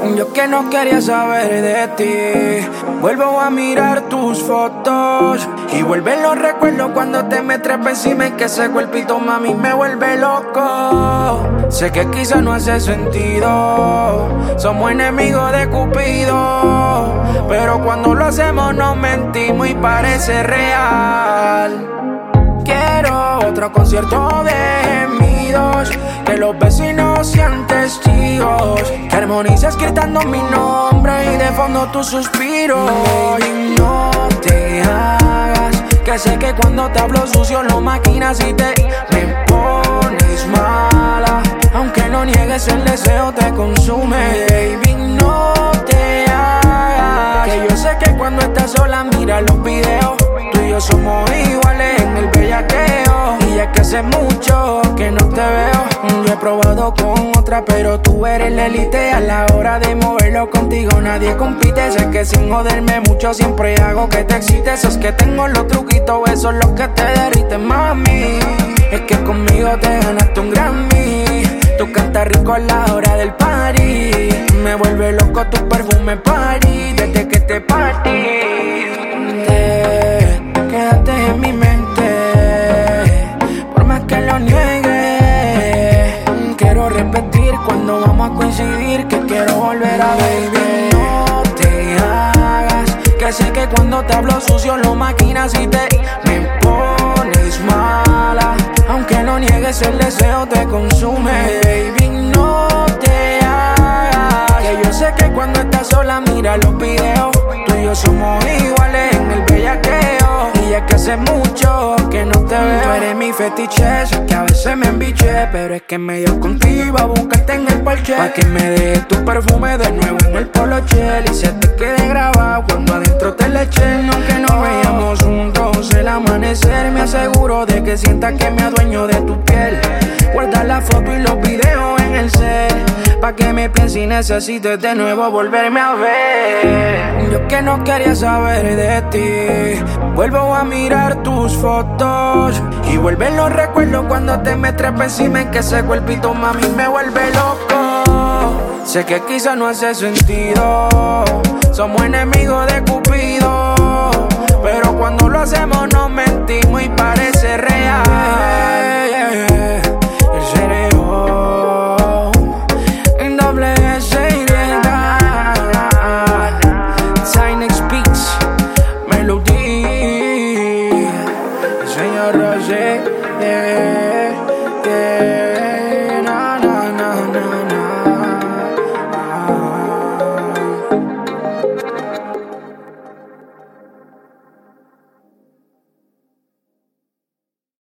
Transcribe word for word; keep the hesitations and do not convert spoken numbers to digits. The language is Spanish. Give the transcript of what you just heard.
Yo que no quería saber de ti. Vuelvo a mirar tus fotos y vuelven los recuerdos cuando te me trepas encima. Y que ese cuerpito, mami, me vuelve loco. Sé que quizás no hace sentido, somos enemigos de Cupido, pero cuando lo hacemos nos mentimos y parece real. Quiero otro concierto de gemidos, que los vecinos sean testigos, que armonices gritando mi nombre y de fondo tu suspiro. Baby, no te hagas, que sé que cuando te hablo sucio lo maquinas y te me pones mala. Aunque no niegues, el deseo te consume. Baby, no te hagas, que yo sé que cuando estás sola mira los videos. Tú y yo somos iguales en el bellaqueo, y es que hace mucho que no te veo. Yo he probado con otra, pero tú eres la élite. A la hora de moverlo contigo nadie compite. Sé que sin joderme mucho siempre hago que te excites. Es que tengo los truquitos, eso es lo que te derriten, mami. Es que conmigo te ganaste un Grammy. Tú cantas rico a la hora del party. Me vuelve loco tu perfume party. Desde que te partí, te quedaste en mi mente. Por más que lo niegue, quiero repetir cuando vamos a coincidir que quiero volver a verte. No te hagas, que sé que cuando te hablo sucio lo maquinas y te me pones mala. Aunque no niegues, el deseo te consume. Baby, no te hagas, que yo sé que cuando estás sola mira los videos. Tú y yo somos iguales en el bellaqueo, y es que hace mucho que no te veo. Tú eres mi fetiche, sé que a veces me embiché, pero es que me dio contigo a buscarte en el parche, pa' que me dejes tu perfume de nuevo en el polochel y se te quede grabado cuando adentro te le eché. Aunque no veamos juntos el amanecer, me aseguro de que sientas que me adueño de tu piel. Guarda la foto y los videos en el cel, pa' que me piense y necesites de nuevo volverme a ver. Yo que no quería saber de ti. Vuelvo a mirar tus fotos y vuelven los recuerdos cuando te me trepas encima. En que ese cuerpito, mami, me vuelve loco. Sé que quizás no hace sentido, somos enemigos de Cupido, pero cuando lo hacemos nos mentimos y parece real.